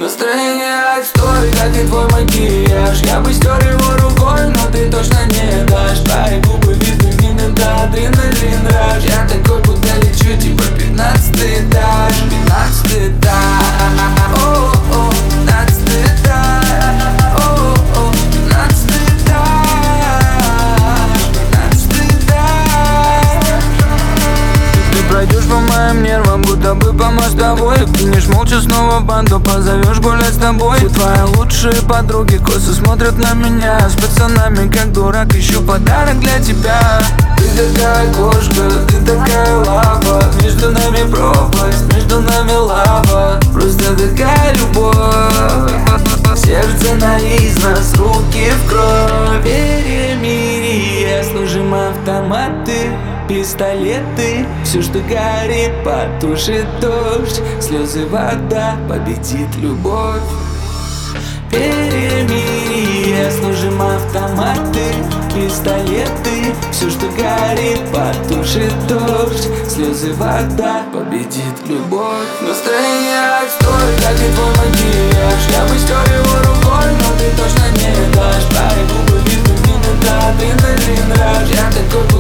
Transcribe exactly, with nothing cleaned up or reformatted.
Настроение отстой, как и твой макияж. Я бы стер его рукой, но ты точно не дашь. Твои губы витамины, да, адреналин раш. Я такой, будто лечу, типа пятнадцатый этаж. Пятнадцатый этаж. О-о-о, пятнадцатый этаж. О-о-о, пятнадцатый этаж. Пятнадцатый этаж. Ты пройдешь по моим нервам, будто бы по мостовой. Кинешь молча снова в банду, позовешь гулять с тобой. Все твои лучшие подруги косо смотрят на меня. С пацанами как дурак ищу подарок для тебя. Ты такая кошка, ты такая лава. Между нами пропасть, между нами лава. Просто такая любовь. Сердце на износ, руки в кровь. Перемирие, служим автоматы, пистолеты. Все, что горит, потушит дождь. Слезы, вода, победит любовь. Перемирие, служим автоматы, пистолеты. Все, что горит, потушит дождь. Слезы, вода, победит любовь. Настроение отстой, как и твой макияж. Я бы стер его рукой, но ты точно не дашь. Твои губы витамины, да, адреналин раш. Я такой,